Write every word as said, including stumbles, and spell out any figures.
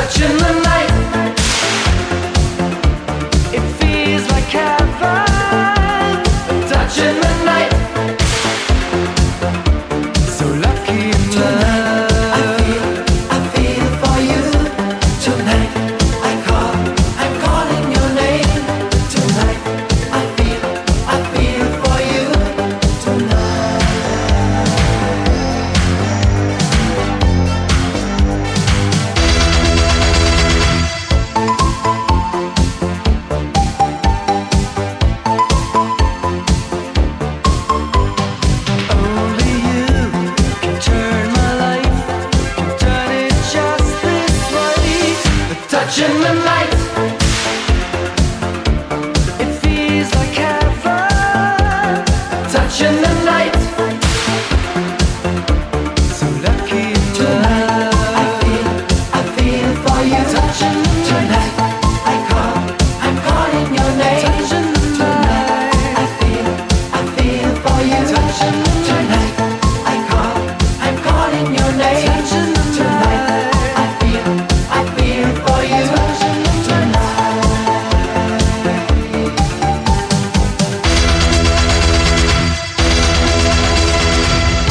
touching the night. It feels like heaven, touching the night. So lucky in love. I feel, I feel for you. Tonight I call, I'm calling your name. Tonight I feel, I feel for you. Tonight. Only you can turn my life, can turn it just this way. The touch in the night, it feels like heaven. The touch in the night, so lucky in love. I feel, I feel for you. Touching tonight, I call, I'm calling your name. Touching tonight, I feel, I feel for you. Touching tonight, I call, I'm calling your name.